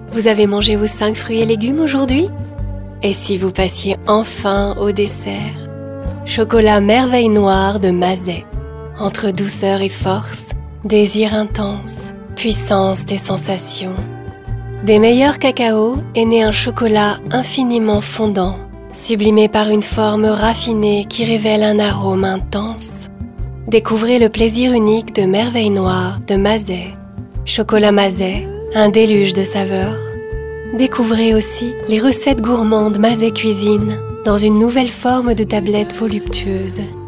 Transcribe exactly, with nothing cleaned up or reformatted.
Vous avez mangé vos cinq fruits et légumes aujourd'hui? Et si vous passiez enfin au dessert? Chocolat merveille noire de Mazet. Entre douceur et force, désir intense, puissance des sensations. Des meilleurs cacaos est né un chocolat infiniment fondant, sublimé par une forme raffinée qui révèle un arôme intense. Découvrez le plaisir unique de merveille noire de Mazet. Chocolat Mazet, un déluge de saveurs. Découvrez aussi les recettes gourmandes Mazet Cuisine dans une nouvelle forme de tablette voluptueuse